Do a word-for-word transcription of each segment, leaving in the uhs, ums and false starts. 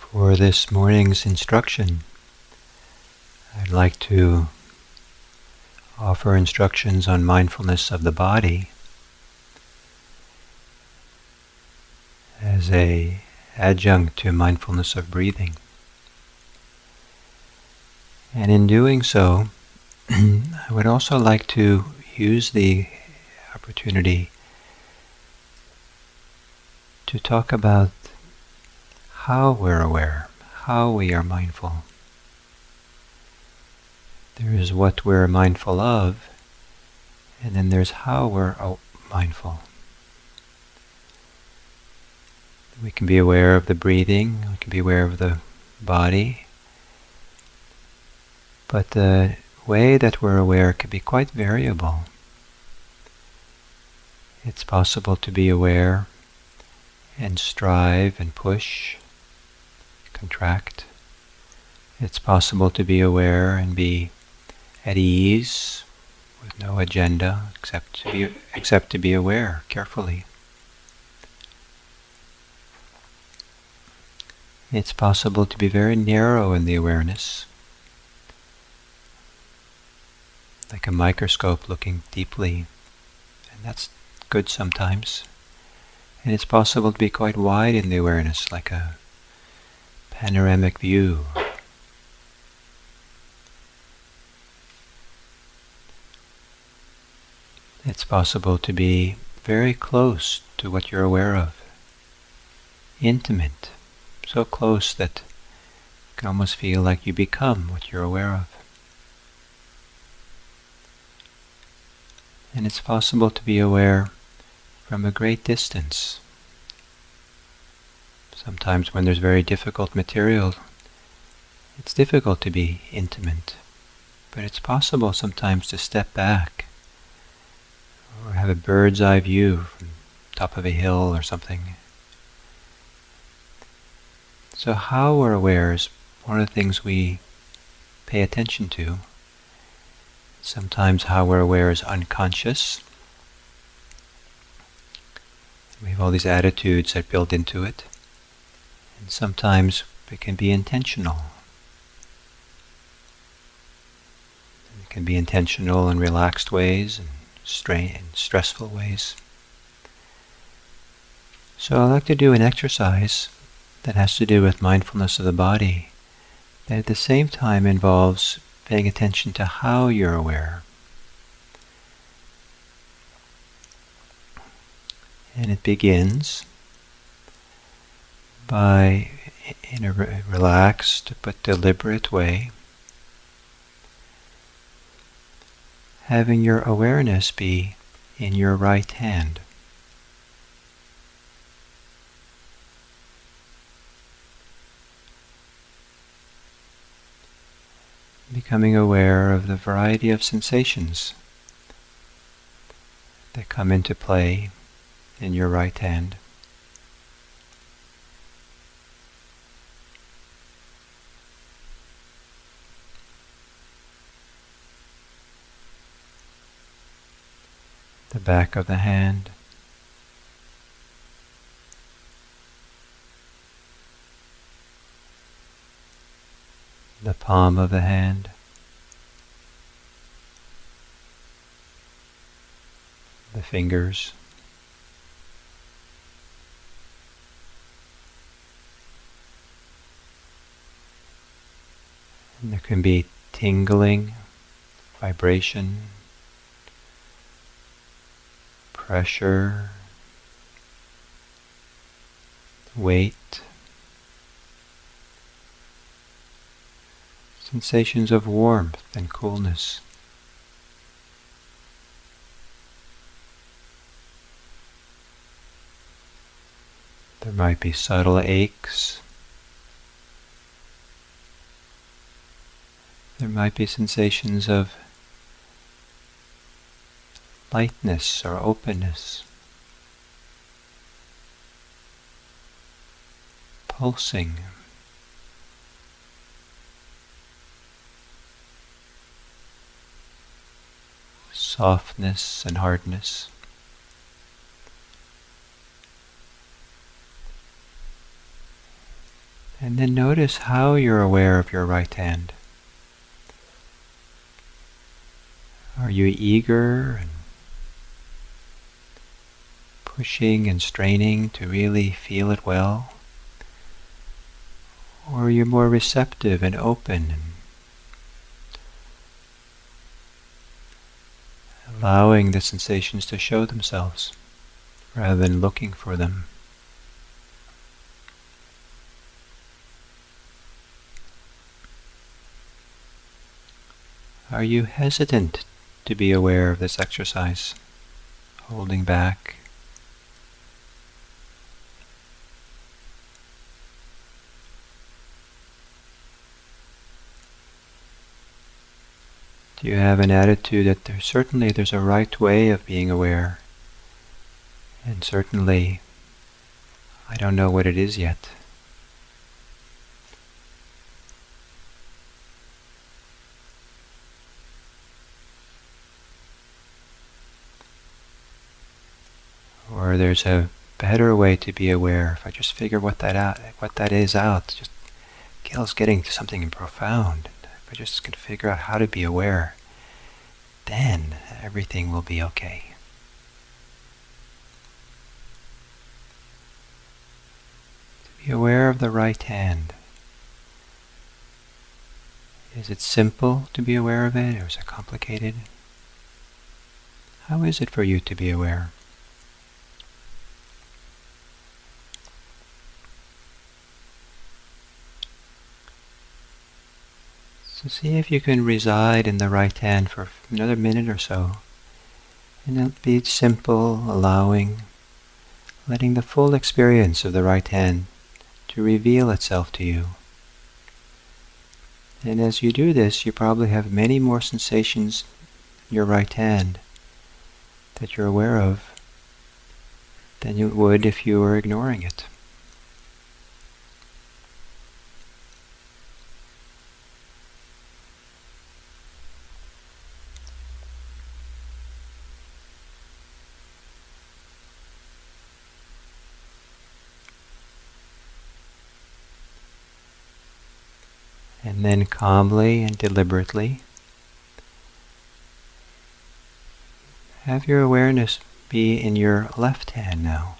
For this morning's instruction, I'd like to offer instructions on mindfulness of the body as a adjunct to mindfulness of breathing. And in doing so, I would also like to use the opportunity to talk about how we're aware, how we are mindful. There is what we're mindful of, and then there's how we're mindful. We can be aware of the breathing, we can be aware of the body, but the way that we're aware can be quite variable. It's possible to be aware and strive and push, contract. It's possible to be aware and be at ease with no agenda except to be, except to be aware carefully. It's possible to be very narrow in the awareness, like a microscope looking deeply, and that's good sometimes. And it's possible to be quite wide in the awareness, like a panoramic view. It's possible to be very close to what you're aware of, intimate, so close that you can almost feel like you become what you're aware of. And it's possible to be aware from a great distance. Sometimes when there's very difficult material, it's difficult to be intimate, but it's possible sometimes to step back or have a bird's eye view from the top of a hill or something. So how we're aware is one of the things we pay attention to. Sometimes how we're aware is unconscious. We have all these attitudes that build into it. And sometimes it can be intentional. It can be intentional in relaxed ways and strain in stressful ways. So I'd like to do an exercise that has to do with mindfulness of the body, that at the same time involves paying attention to how you're aware. And it begins by, in a re- relaxed but deliberate way, having your awareness be in your right hand. Becoming aware of the variety of sensations that come into play in your right hand. The back of the hand, the palm of the hand, the fingers, and there can be tingling, vibration, pressure, weight, sensations of warmth and coolness. There might be subtle aches. There might be sensations of lightness or openness, pulsing. Softness and hardness. And then notice how you're aware of your right hand. Are you eager and pushing and straining to really feel it well? Or are you more receptive and open and allowing the sensations to show themselves rather than looking for them? Are you hesitant to be aware of this exercise, holding back? Do you have an attitude that there certainly there's a right way of being aware, and certainly I don't know what it is yet? Or there's a better way to be aware. If I just figure what that out, what that is out, just Gail's getting to something profound. If I just can figure out how to be aware, then everything will be okay. To be aware of the right hand. Is it simple to be aware of it, or is it complicated? How is it for you to be aware? So see if you can reside in the right hand for another minute or so. And it'll be simple, allowing, letting the full experience of the right hand to reveal itself to you. And as you do this, you probably have many more sensations in your right hand that you're aware of than you would if you were ignoring it. And then calmly and deliberately have your awareness be in your left hand now.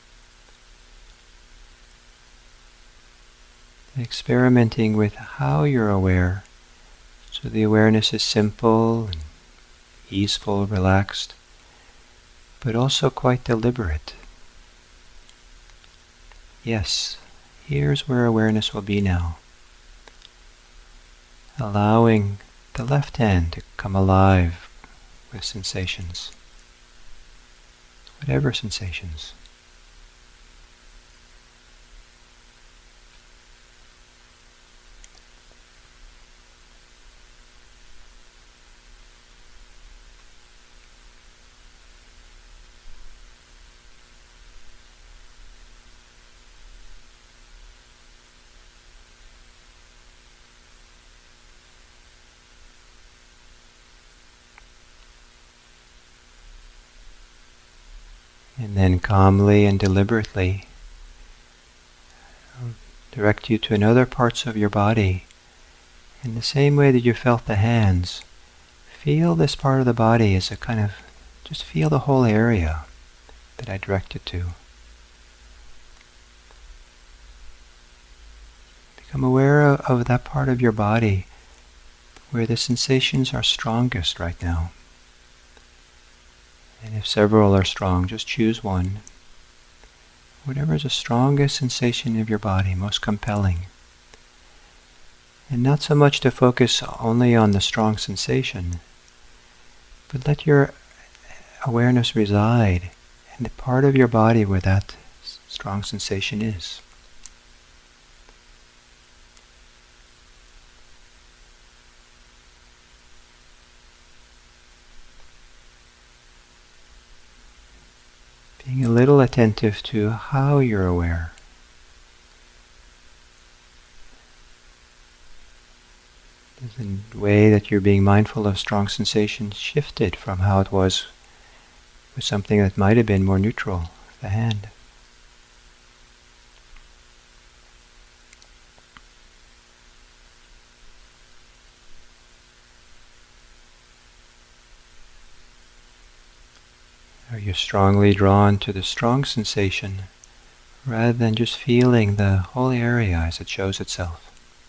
Experimenting with how you're aware, so the awareness is simple and easeful, relaxed, but also quite deliberate. Yes, here's where awareness will be now. Allowing the left hand to come alive with sensations, whatever sensations. And then calmly and deliberately direct you to another parts of your body. In the same way that you felt the hands, feel this part of the body as a kind of, just feel the whole area that I directed to. Become aware of, of that part of your body where the sensations are strongest right now. And if several are strong, just choose one. Whatever is the strongest sensation of your body, most compelling. And not so much to focus only on the strong sensation, but let your awareness reside in the part of your body where that strong sensation is. Being a little attentive to how you're aware. Is the way that you're being mindful of strong sensations shifted from how it was with something that might have been more neutral, the hand. you're strongly drawn to the strong sensation rather than just feeling the whole area as it shows itself.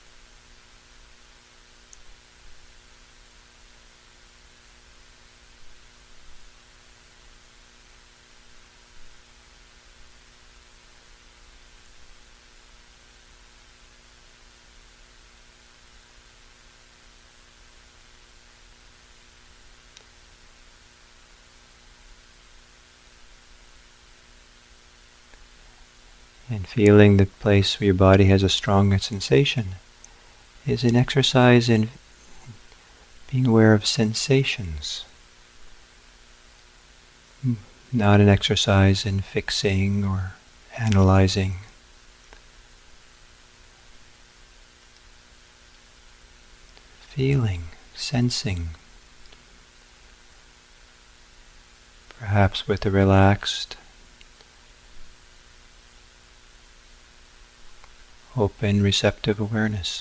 And feeling the place where your body has a stronger sensation is an exercise in being aware of sensations, not an exercise in fixing or analyzing. Feeling, sensing, perhaps with a relaxed, open, receptive awareness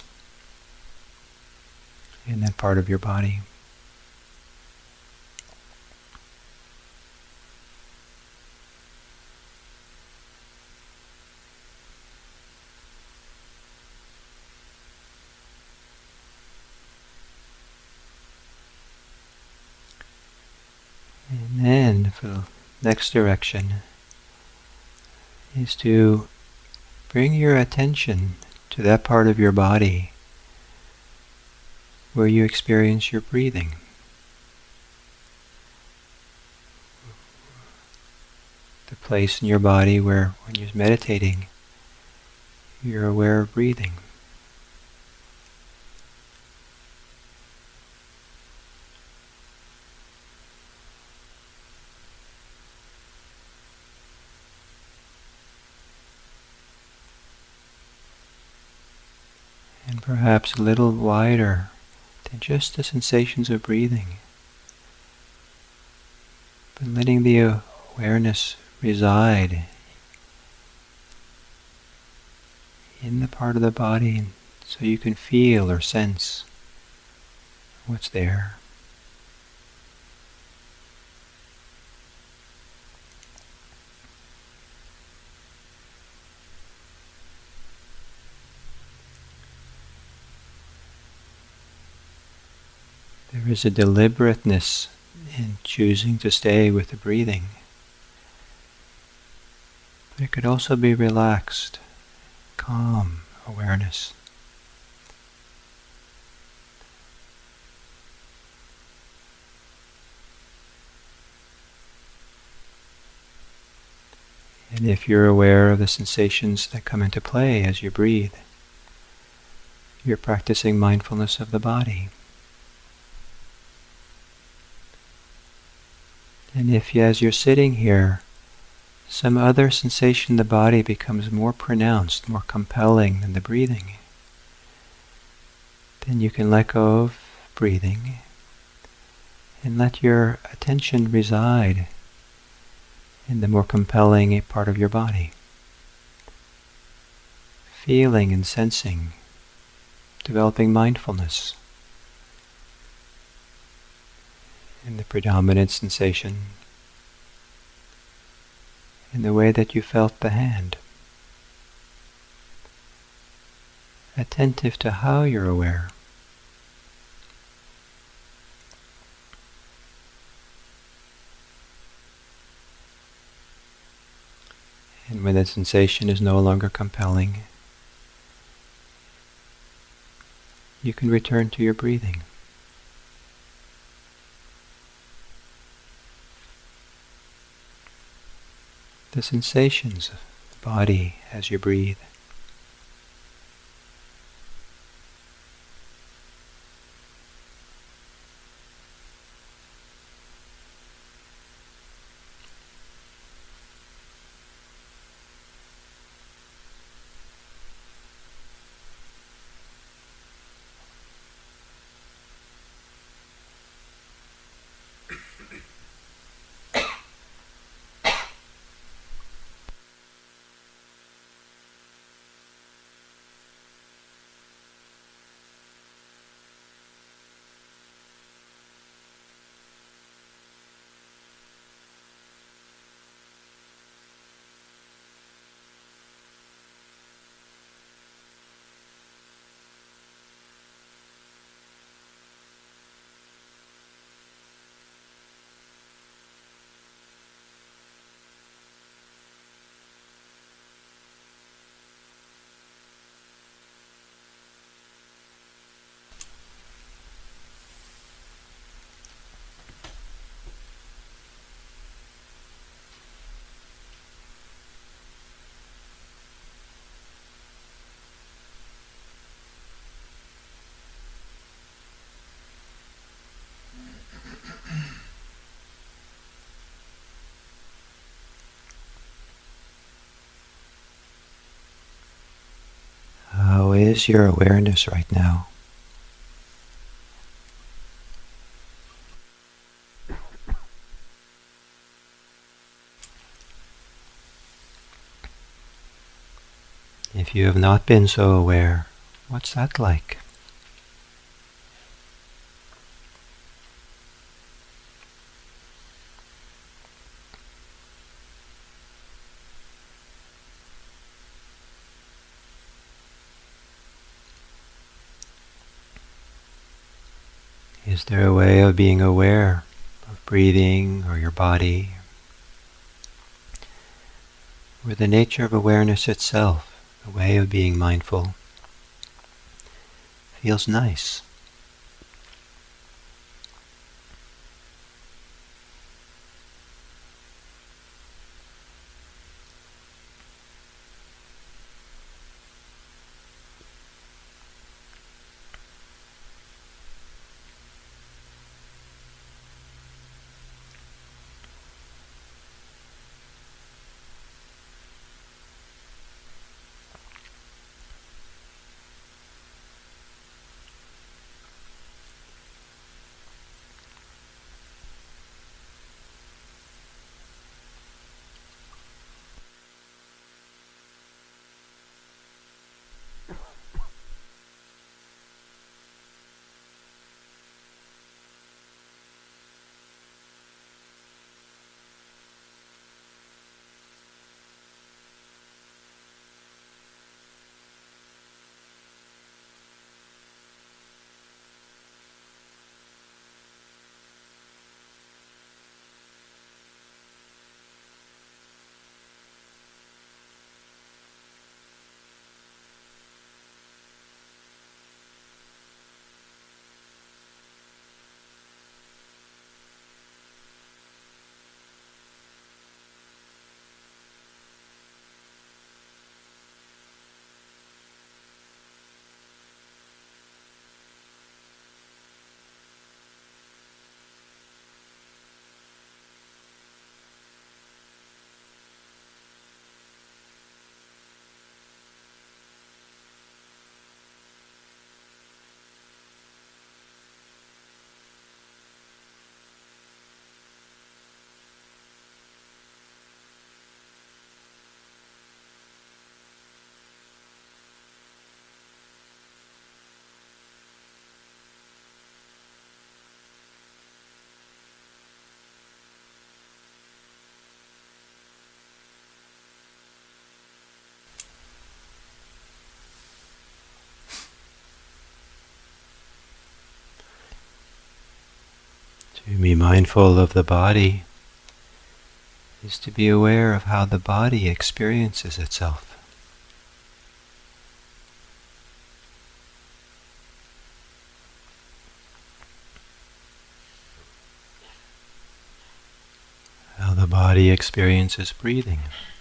in that part of your body. And then for the next direction is to bring your attention to that part of your body where you experience your breathing. The place in your body where, when you're meditating, you're aware of breathing. And perhaps a little wider than just the sensations of breathing, but letting the awareness reside in the part of the body so you can feel or sense what's there. There is a deliberateness in choosing to stay with the breathing. But it could also be relaxed, calm awareness. And if you're aware of the sensations that come into play as you breathe, you're practicing mindfulness of the body. And if, as you're sitting here, some other sensation in the body becomes more pronounced, more compelling than the breathing, then you can let go of breathing and let your attention reside in the more compelling part of your body. Feeling and sensing, developing mindfulness in the predominant sensation, in the way that you felt the hand. Attentive to how you're aware. And when the sensation is no longer compelling, you can return to your breathing. The sensations of the body as you breathe. How is your awareness right now? If you have not been so aware, what's that like? Is there a way of being aware of breathing or your body, or the nature of awareness itself, a way of being mindful, feels nice? To be mindful of the body is to be aware of how the body experiences itself. How the body experiences breathing.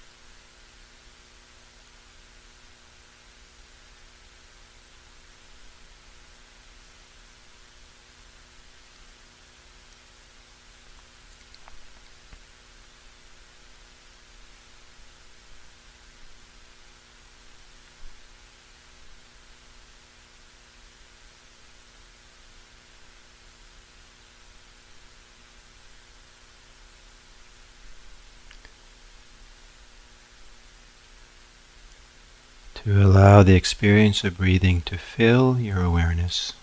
To allow the experience of breathing to fill your awareness.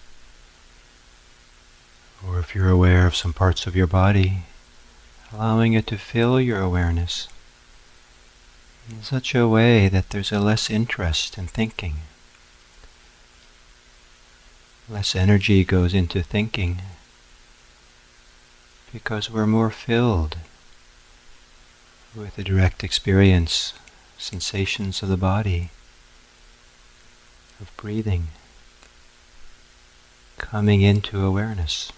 Or if you're aware of some parts of your body, allowing it to fill your awareness in such a way that there's a less interest in thinking. Less energy goes into thinking because we're more filled with the direct experience, sensations of the body, of breathing, coming into awareness.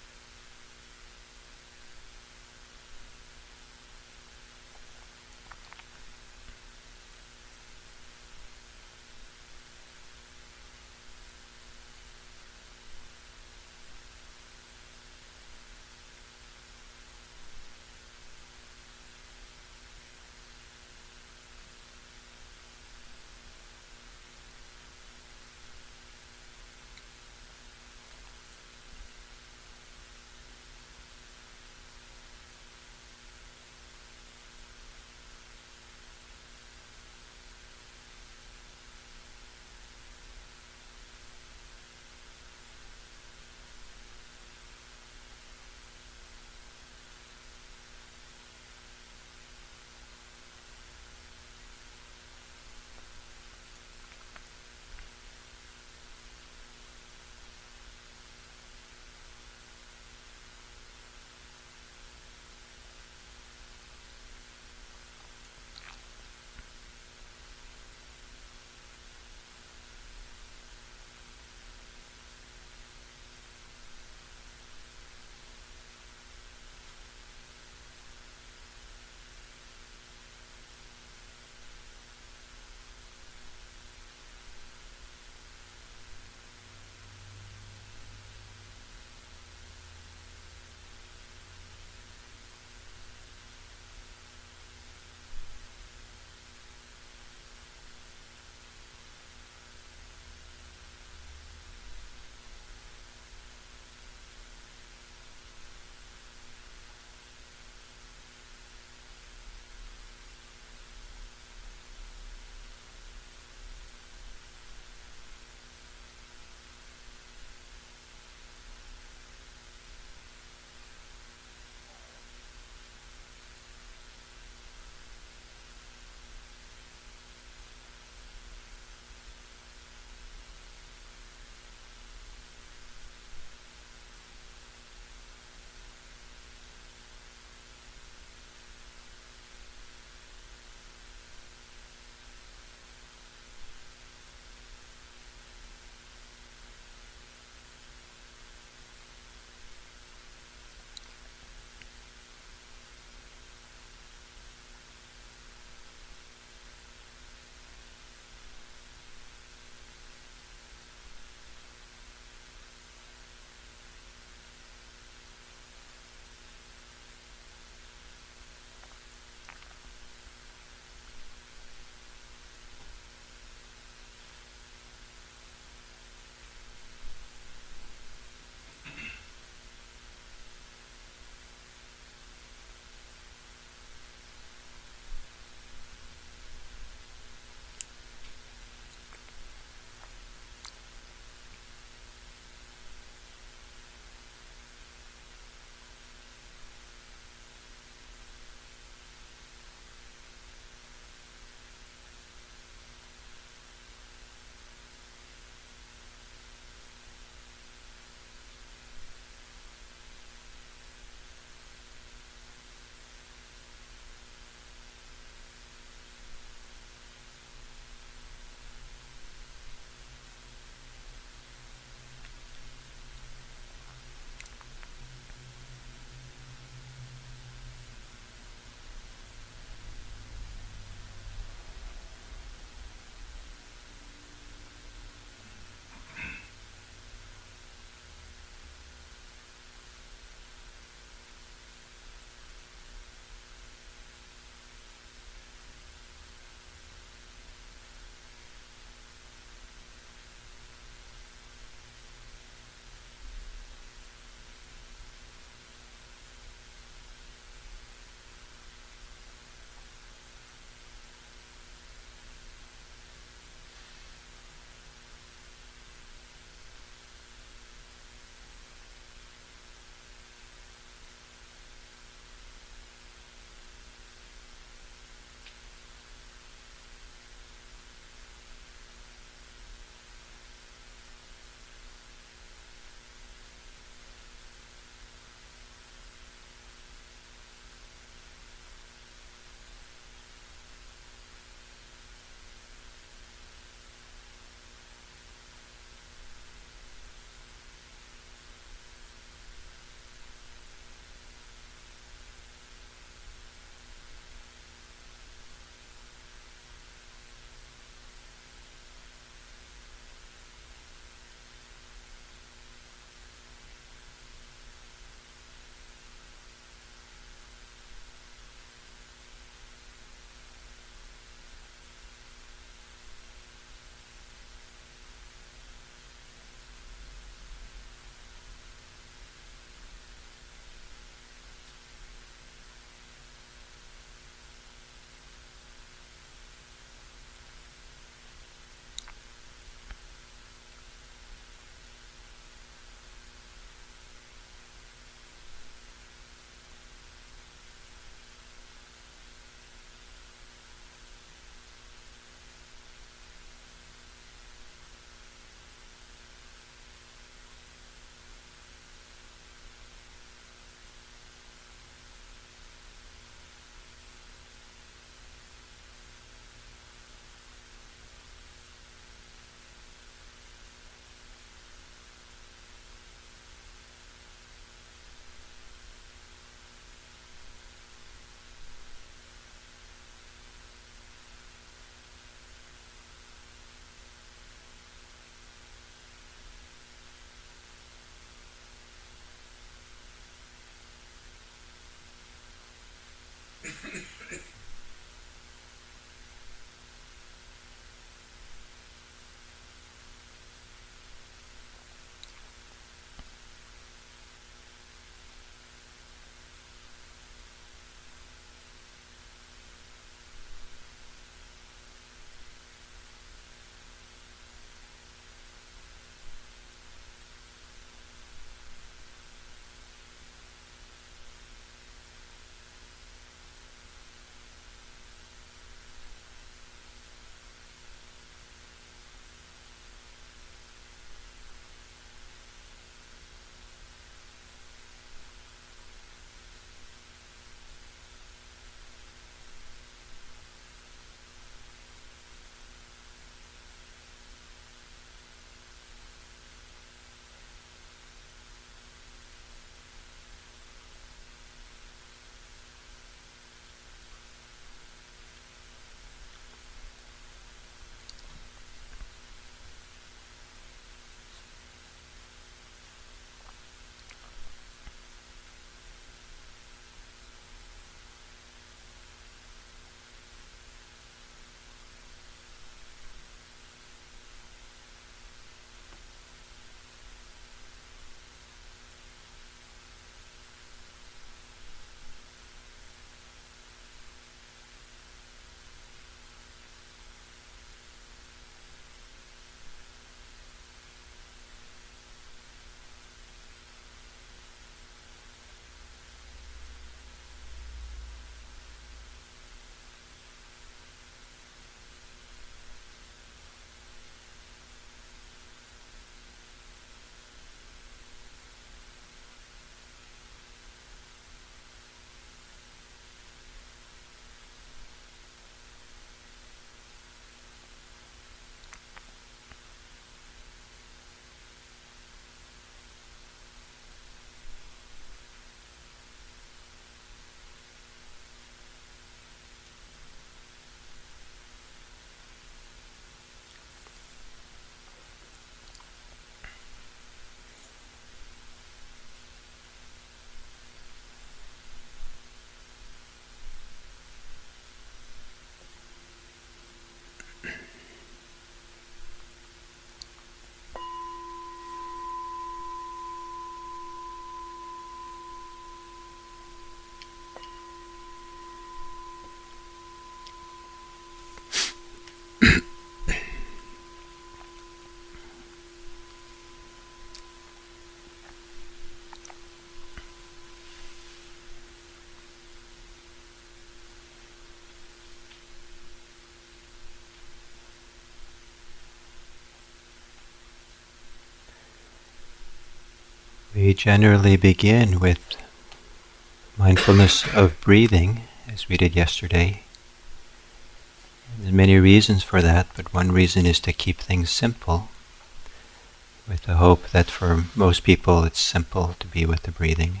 We generally begin with mindfulness of breathing, as we did yesterday. There are many reasons for that, but one reason is to keep things simple, with the hope that for most people it's simple to be with the breathing.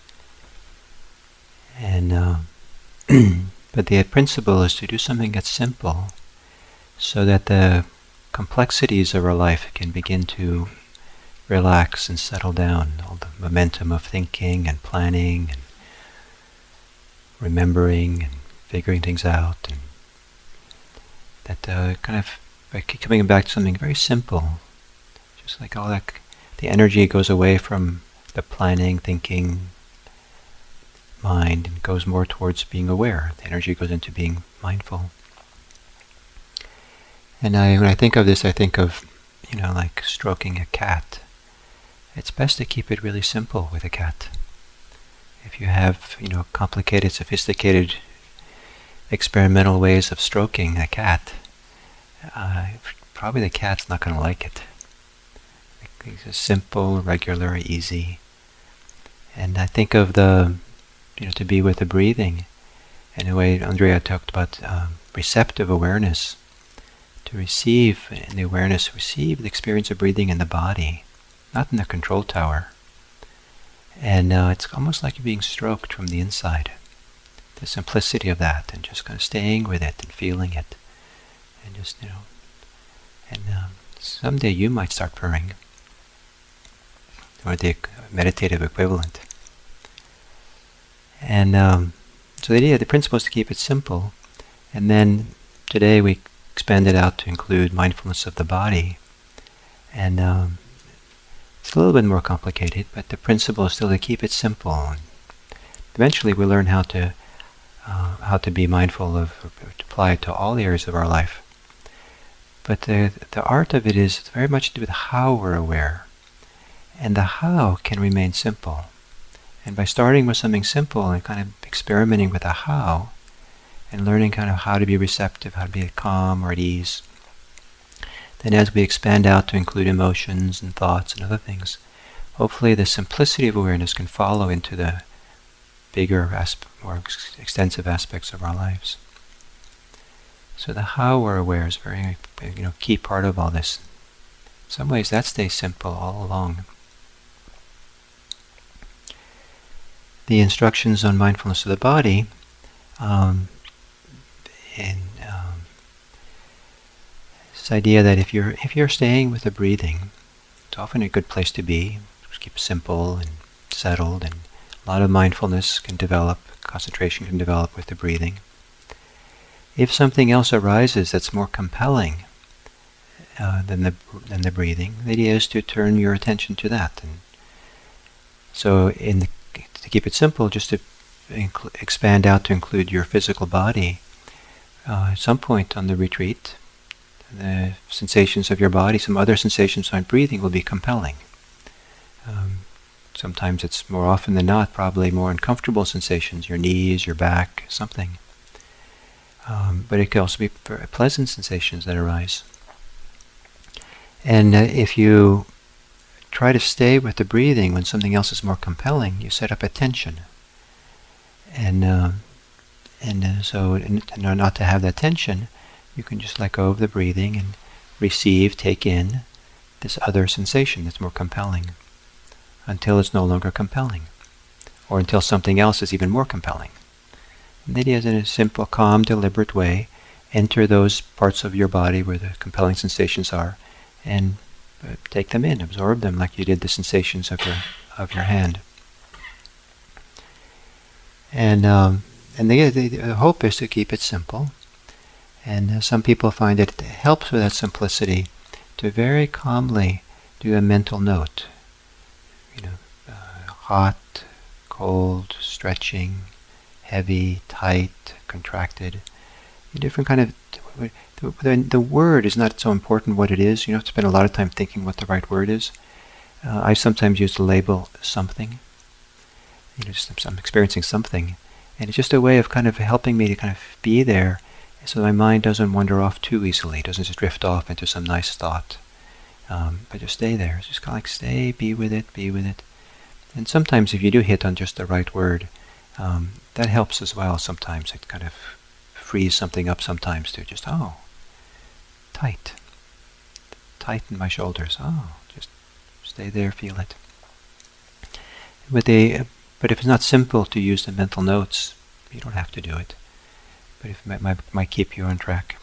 And uh, but the principle is to do something that's simple, so that the complexities of our life can begin to relax and settle down. All the momentum of thinking and planning and remembering and figuring things out, and that uh, kind of by coming back to something very simple, just like all that, the energy goes away from the planning, thinking mind and goes more towards being aware. The energy goes into being mindful. And I, when I think of this, I think of, you know, like stroking a cat. It's best to keep it really simple with a cat. If you have, you know, complicated, sophisticated, experimental ways of stroking a cat, uh, probably the cat's not going to like it. It's just simple, regular, easy. And I think of the, you know, to be with the breathing. In a way, Andrea talked about um, receptive awareness. To receive, in the awareness, receive the experience of breathing in the body, not in the control tower. And uh, it's almost like you're being stroked from the inside. The simplicity of that, and just kind of staying with it and feeling it. And just, you know, and um, someday you might start purring, or the meditative equivalent. And um, so the idea, the principle is to keep it simple. And then today we expand it out to include mindfulness of the body. And um, it's a little bit more complicated, but the principle is still to keep it simple. And eventually we learn how to uh, how to be mindful of, or to apply it to all areas of our life. But the, the art of it is very much to do with how we're aware. And the how can remain simple. And by starting with something simple and kind of experimenting with the how, and learning kind of how to be receptive, how to be calm or at ease, then as we expand out to include emotions and thoughts and other things, hopefully the simplicity of awareness can follow into the bigger, asp- more ex- extensive aspects of our lives. So the how we're aware is a very, you know, key part of all this. In some ways that stays simple all along. The instructions on mindfulness of the body, um, and um, this idea that if you're if you're staying with the breathing, it's often a good place to be. Just keep it simple and settled, and a lot of mindfulness can develop, concentration can develop with the breathing. If something else arises that's more compelling uh, than the than the breathing, the idea is to turn your attention to that. And so, in the, to keep it simple, just to inc- expand out to include your physical body. Uh, at some point on the retreat, the sensations of your body, some other sensations on breathing will be compelling. Um, sometimes it's more often than not probably more uncomfortable sensations, your knees, your back, something. Um, but it can also be very pleasant sensations that arise. And uh, if you try to stay with the breathing when something else is more compelling, you set up a tension. And uh, And uh, so, in, in not to have that tension, you can just let go of the breathing and receive, take in this other sensation that's more compelling, until it's no longer compelling, or until something else is even more compelling. And the idea is, in a simple, calm, deliberate way, enter those parts of your body where the compelling sensations are, and uh, take them in, absorb them, like you did the sensations of your of your hand. And um, And the, the, the hope is to keep it simple. And uh, some people find that it helps with that simplicity to very calmly do a mental note. You know, uh, hot, cold, stretching, heavy, tight, contracted. A different kind of... The, the, the word is not so important what it is. You don't have to spend a lot of time thinking what the right word is. Uh, I sometimes use the label something. You know, just I'm experiencing something. And it's just a way of kind of helping me to kind of be there, so my mind doesn't wander off too easily, doesn't just drift off into some nice thought. Um, but just stay there. It's just kind of like stay, be with it, be with it. And sometimes if you do hit on just the right word, um, that helps as well. Sometimes it kind of frees something up sometimes to just, oh, tight. Tighten my shoulders. Oh, just stay there, feel it. But, they, but if it's not simple to use the mental notes, you don't have to do it. But if it might, might, might keep you on track.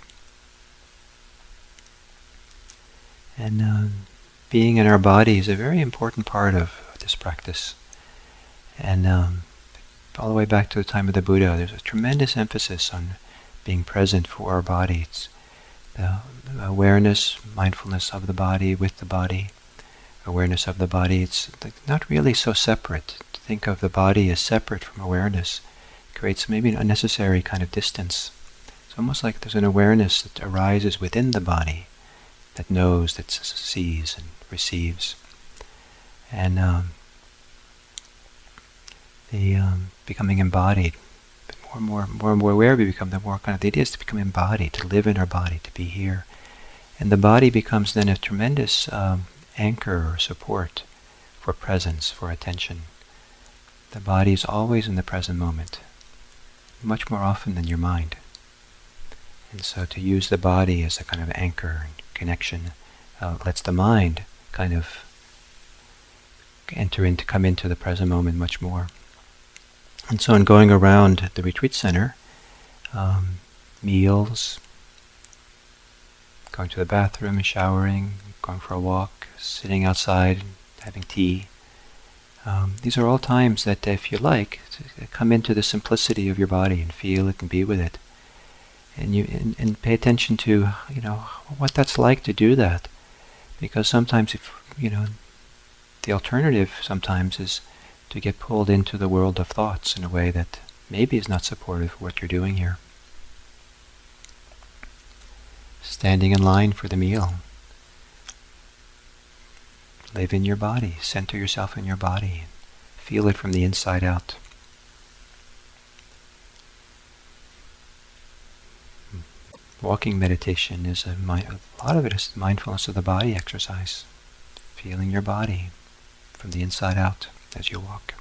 And um, being in our body is a very important part of this practice. And um, all the way back to the time of the Buddha, there's a tremendous emphasis on being present for our body. It's the awareness, mindfulness of the body, with the body, awareness of the body. It's not really so separate. To think of the body as separate from awareness creates maybe an unnecessary kind of distance. It's almost like there's an awareness that arises within the body, that knows, that sees and receives. And um, the um, becoming embodied, but more and more, more and more aware we become, the more kind of the idea is to become embodied, to live in our body, to be here. And the body becomes then a tremendous um, anchor or support for presence, for attention. The body is always in the present moment, much more often than your mind. And so to use the body as a kind of anchor and connection uh, lets the mind kind of enter into, come into the present moment much more. And so in going around the retreat center, um, meals, going to the bathroom, showering, going for a walk, sitting outside, having tea, um, these are all times that if you like, to come into the simplicity of your body and feel it and be with it. And you and, and pay attention to, you know, what that's like to do that. Because sometimes, if you know, the alternative sometimes is to get pulled into the world of thoughts in a way that maybe is not supportive of what you're doing here. Standing in line for the meal. Live in your body. Center yourself in your body. Feel it from the inside out. Walking meditation is a, mi- a lot of it is mindfulness of the body exercise. Feeling your body from the inside out as you walk.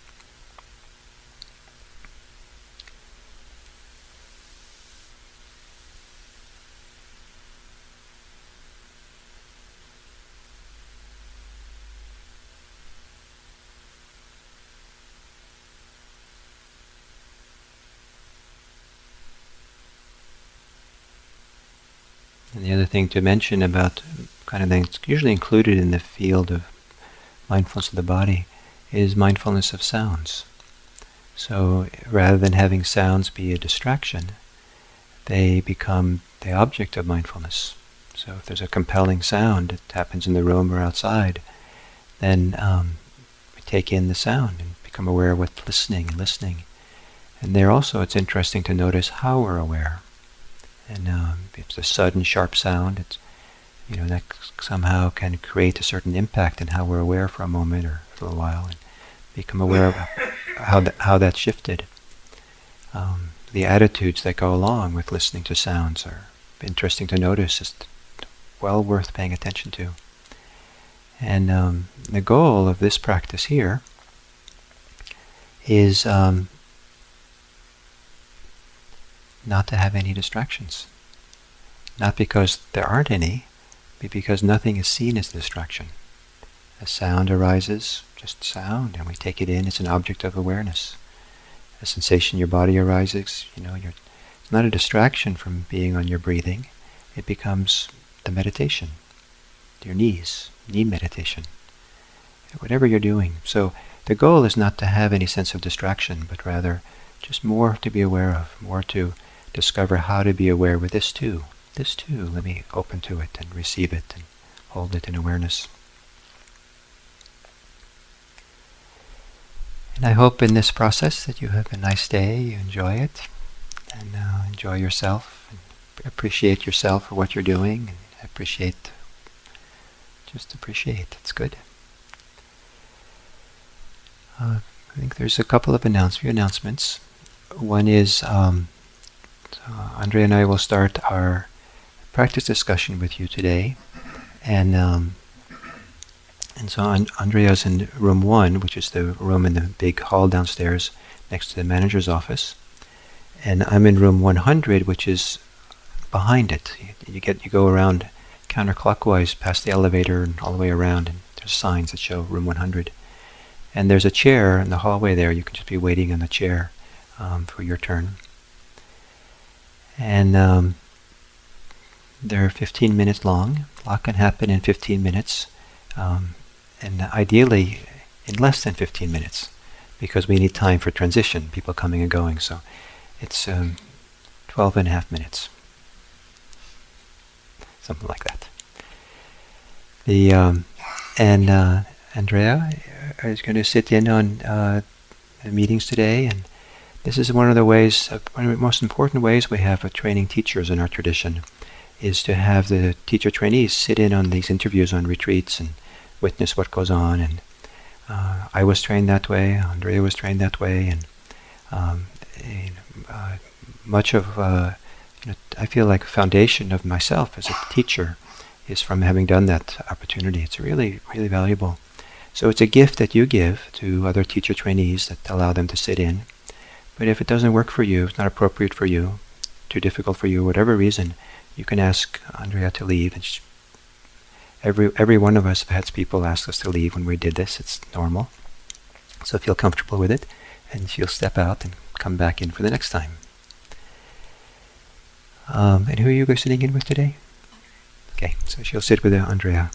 And the other thing to mention about kind of things usually included in the field of mindfulness of the body is mindfulness of sounds. So rather than having sounds be a distraction, they become the object of mindfulness. So if there's a compelling sound that happens in the room or outside, then um, we take in the sound and become aware of what's listening and listening. And there also it's interesting to notice how we're aware. And um, if it's a sudden, sharp sound, it's, you know, that somehow can create a certain impact in how we're aware for a moment or for a little while, and become aware of how that, how that's shifted. Um, the attitudes that go along with listening to sounds are interesting to notice. It's well worth paying attention to. And um, the goal of this practice here is um, not to have any distractions. Not because there aren't any, but because nothing is seen as a distraction. A sound arises, just sound, and we take it in as an object of awareness. A sensation in your body arises, you know, you're, it's not a distraction from being on your breathing. It becomes the meditation, your knees, knee meditation, whatever you're doing. So the goal is not to have any sense of distraction, but rather just more to be aware of, more to discover how to be aware with this too. This too, let me open to it and receive it and hold it in awareness. And I hope in this process that you have a nice day, you enjoy it, and uh, enjoy yourself, and appreciate yourself for what you're doing, and appreciate, just appreciate, it's good. Uh, I think there's a couple of announce- few announcements. One is, um, uh, Andre and I will start our practice discussion with you today, and um, And so An- Andrea's in room one, which is the room in the big hall downstairs next to the manager's office. And I'm in room one hundred, which is behind it. You, you get you go around counterclockwise past the elevator and all the way around, and there's signs that show room one hundred. And there's a chair in the hallway there. You can just be waiting on the chair um, for your turn. And um, they're fifteen minutes long. A lot can happen in fifteen minutes. Um, and ideally in less than fifteen minutes, because we need time for transition, people coming and going. So it's um, twelve and a half minutes. Something like that. The um, and uh, Andrea is going to sit in on uh, the meetings today, and this is one of the ways, uh, one of the most important ways we have of training teachers in our tradition, is to have the teacher trainees sit in on these interviews on retreats and witness what goes on. And uh, I was trained that way. Andrea was trained that way, and um, and, uh, much of uh, you know, I feel like a foundation of myself as a teacher is from having done that opportunity. It's really, really valuable. So it's a gift that you give to other teacher trainees that allow them to sit in. But if it doesn't work for you, it's not appropriate for you, too difficult for you, whatever reason, you can ask Andrea to leave. And she, every every one of us has people ask us to leave when we did this. It's normal. So feel comfortable with it, and she'll step out and come back in for the next time. Um, and who are you guys sitting in with today? Okay, so she'll sit with uh, Andrea.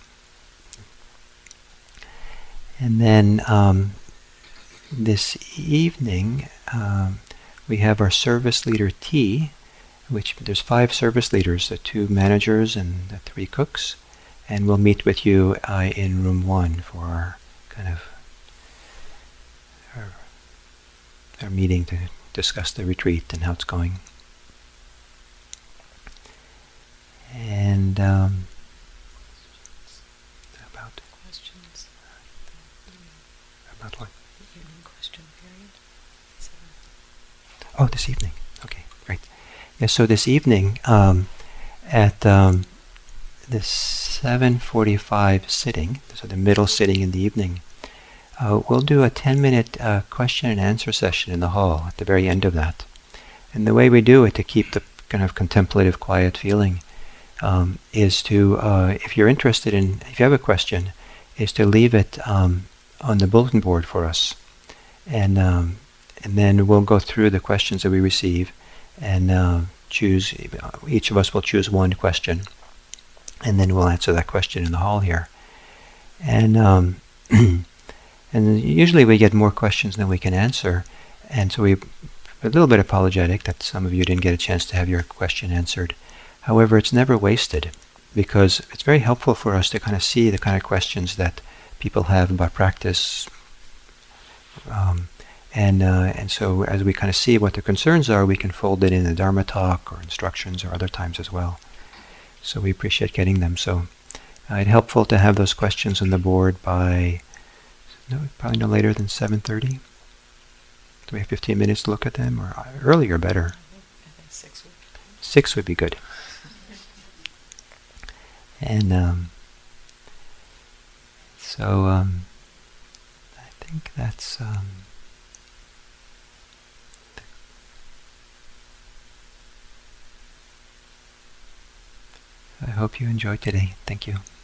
And then um, this evening, um, we have our service leader tea, which there's five service leaders, the two managers and the three cooks, and we'll meet with you uh, in room one for our kind of our, our meeting to discuss the retreat and how it's going. And um, about questions. about what? The evening question period. So Oh, this evening. Okay, great. Yeah, so this evening um, at um, the seven forty-five sitting, so the middle sitting in the evening, uh, we'll do a ten-minute uh, question and answer session in the hall at the very end of that. And the way we do it to keep the kind of contemplative, quiet feeling um, is to, uh, if you're interested in, if you have a question, is to leave it um, on the bulletin board for us. And um, and then we'll go through the questions that we receive and uh, choose, each of us will choose one question, and then we'll answer that question in the hall here. And um, and usually we get more questions than we can answer, and so we're a little bit apologetic that some of you didn't get a chance to have your question answered. However, it's never wasted, because it's very helpful for us to kind of see the kind of questions that people have about practice. Um, and uh, and so as we kind of see what the concerns are, we can fold it in the Dharma talk or instructions or other times as well. So we appreciate getting them. So uh, it's helpful to have those questions on the board by no, probably no later than seven thirty. Do we have fifteen minutes to look at them, or earlier better? I think, I think six would be good. Six would be good. And um, so um, I think that's... Um, I hope you enjoyed today. Thank you.